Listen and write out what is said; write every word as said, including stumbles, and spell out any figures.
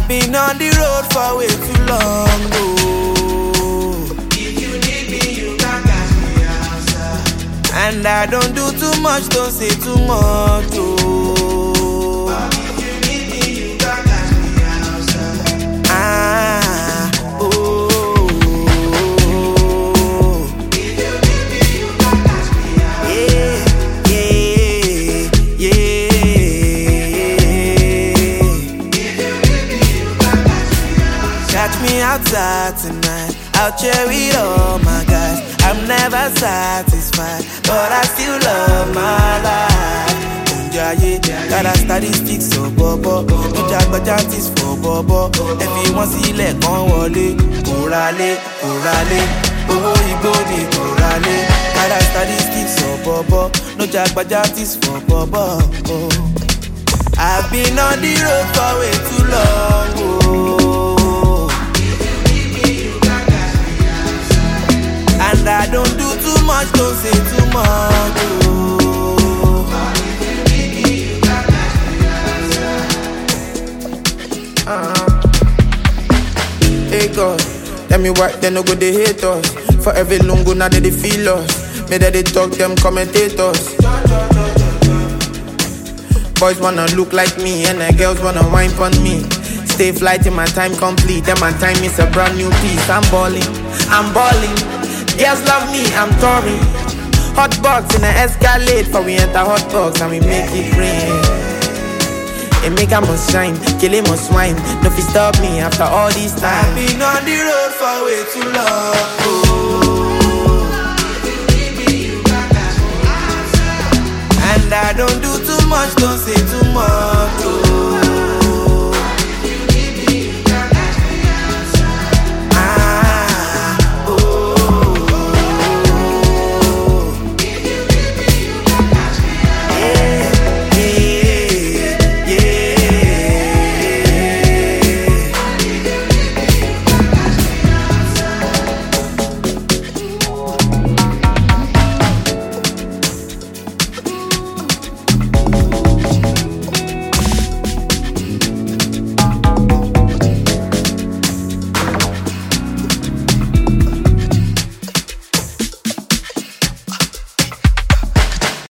I've been on the road for way too long, oh. If you need me, you can catch me outside. And I don't do too much, don't say too much, oh. But if you need me, you can catch me outside. Ah, oh. If you need me, you can catch me outside. Yeah, yeah, yeah. If you need me, you can catch me outside. Catch me outside tonight, I'll cheer with all my guys. I'm never satisfied, but I still love my life. Unjaye, got a statistics so bobo. No jagbajantis for bobo. Everyone see let gon wole. Kurale, kurale, oh igbodi kurale. Got a statistics so bobo. No jagbajantis for bobo. Oh. I've been on the road for way too long. Oh. And I don't do too much, don't say too much, oh. uh-huh. Hey God, tell me why they no go they hate us. For every lungo now they, they feel us. May that they talk them commentators. Boys wanna look like me and the girls wanna wine on me. Stay fly till my time complete, then my time is a brand new piece. I'm balling, I'm balling. Girls love me, I'm touring. Hot box in the Escalade, for we enter hot box and we make it rain. It make a must shine, kill him must wine. No fi stop me after all this time. I've been on the road for way too long, oh. And I don't do too much, don't say too much.